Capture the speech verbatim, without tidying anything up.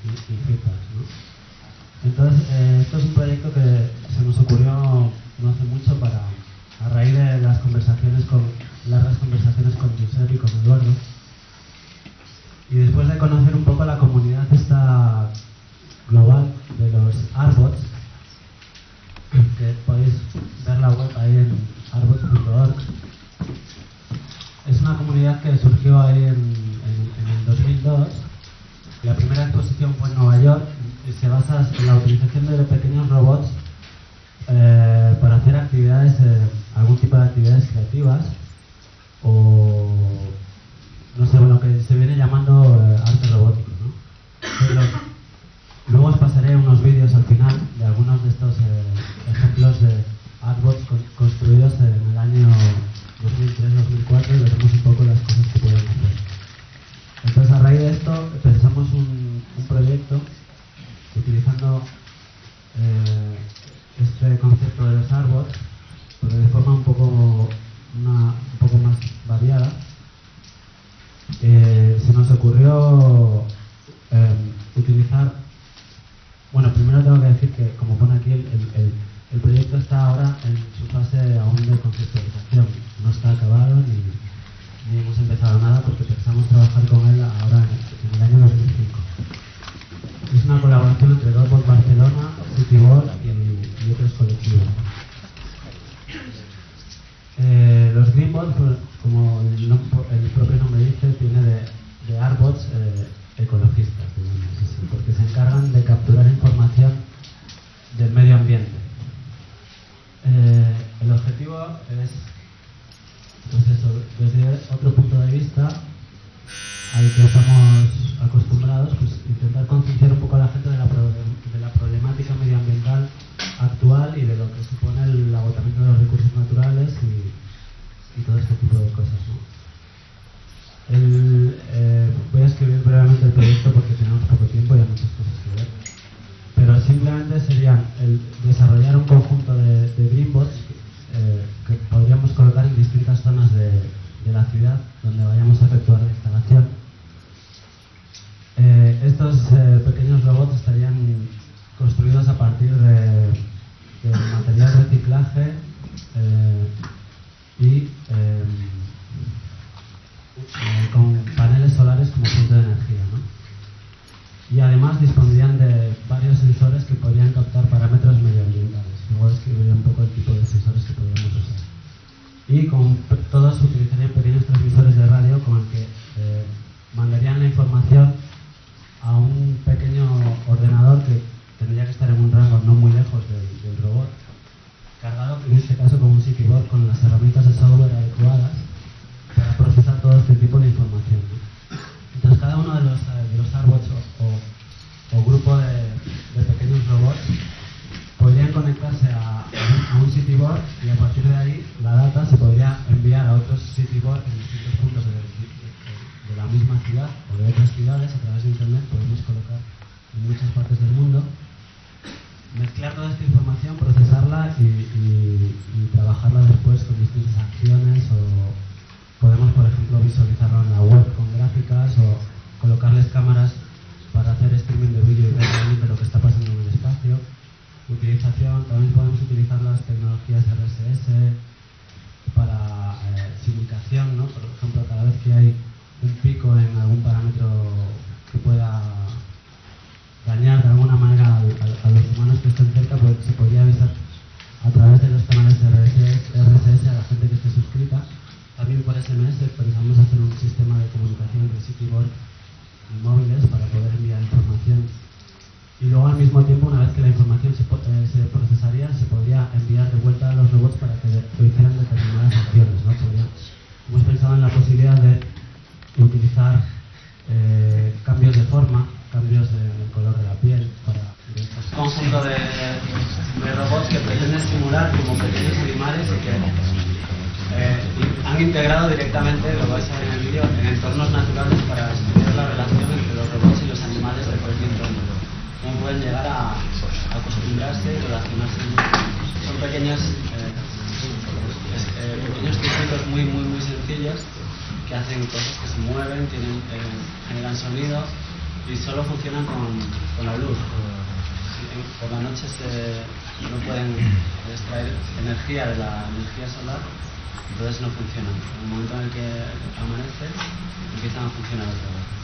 infinitas, ¿no? Entonces, eh, esto es un proyecto que se nos ocurrió no hace mucho para, a raíz de las conversaciones con, largas conversaciones con Josep y con Eduardo. Y después de conocer un poco la comunidad esta global de los Artbots, que podéis ver la web ahí en artbots punto org, es una comunidad que surgió ahí en, en, en el dos mil dos. La primera exposición fue en Nueva York y se basa en la utilización de pequeños robots eh, para hacer actividades, eh, algún tipo de actividades creativas o no sé, bueno, que se viene llamando eh, arte robótico, ¿no? Pero luego os pasaré unos vídeos al final de algunos de estos eh, ejemplos de artbots con, construidos en el año dos mil tres dos mil cuatro y veremos un poco las cosas que pueden hacer. Entonces, a raíz de esto, pensamos un, un proyecto utilizando eh, este concepto de los artbots, pero de forma un poco, una, un poco más variada. Eh, se nos ocurrió eh, utilizar, bueno, primero tengo que decir que, como pone aquí, el, el, el proyecto está ahora en su fase aún de conceptualización, no está acabado ni, ni hemos empezado nada porque pensamos trabajar con él ahora en, en el año dos mil cinco. Es una colaboración entre Robot Barcelona, Citybot y, y otros colectivos. Eh, los Greenbots, como el, el propio nombre dice, viene de, de Artbots eh, ecologistas, digamos así, porque se encargan de capturar información del medio ambiente. Eh, el objetivo es, pues eso, desde otro punto de vista al que estamos acostumbrados, pues intentar concienciar un poco a la gente de la, pro, de la problemática medioambiental actual y de lo que supone el agotamiento de los recursos naturales y, y todo este tipo de cosas, ¿no? El, eh, voy a escribir brevemente el proyecto porque tenemos poco tiempo y hay muchas cosas que ver, pero simplemente serían el desarrollar un conjunto de, de greenbots eh, que podríamos colocar en distintas zonas de, de la ciudad donde vayamos a efectuar la instalación. Eh, estos eh, pequeños robots estarían construidos a partir de, de material de reciclaje eh, y eh, eh, con paneles solares como fuente de energía, ¿no? Y además dispondrían de varios sensores que podrían captar parámetros medioambientales. Luego describiría un poco el tipo de sensores que podríamos usar. Y con, todos utilizarían pequeños transmisores de radio con el que eh, mandarían la información a un pequeño ordenador que tendría que estar en un rango no muy lejos del, del robot, cargado en este caso con un Citybot con las herramientas de software adecuadas para procesar todo este tipo de información, ¿no? Entonces cada uno de los, de los artbots o, o, o grupo de, de pequeños robots podrían conectarse a, a un Citybot y a partir de ahí la data se podría enviar a otros Citybots en distintos puntos de, de, de la misma ciudad o de otras ciudades a través de internet. Podemos colocar en muchas partes del mundo, mezclar toda esta información, procesarla y, y, y trabajarla después con distintas acciones, o podemos, por ejemplo, visualizarlo en la web con gráficas o colocarles cámaras para hacer streaming de vídeo y ver realmente lo que está pasando en el espacio. Utilización, también podemos utilizar las tecnologías R S S para eh, simulación, ¿no? Por ejemplo, cada vez que hay un pico en algún parámetro que pueda dañar de alguna manera a, a, a los humanos que estén cerca, pues se podría avisar a través de los canales R S S a la gente que esté suscrita. También por S M S pensamos hacer un sistema de comunicación entre Citybot y móviles para poder enviar información. Y luego al mismo tiempo, una vez que la información se, eh, se procesaría, se podría enviar de vuelta a los robots para que de, hicieran determinadas acciones, ¿no? Podría, hemos pensado en la posibilidad de utilizar eh, cambios de forma, cambios de, de color de la piel, para un conjunto de, de robots que pretenden simular como pequeños animales y que eh, han integrado directamente, lo vais a ver en el vídeo, en entornos naturales para estudiar la relación entre los robots y los animales de cualquier entorno. Cómo pueden llegar a, a acostumbrarse y relacionarse. Son pequeños eh, eh, pequeños circuitos muy muy muy sencillos que hacen cosas que se mueven, tienen, eh, generan sonido y solo funcionan con por la noche se, no pueden extraer energía de la energía solar, entonces no funcionan. En el momento en el que amanece, empiezan a funcionar otra vez.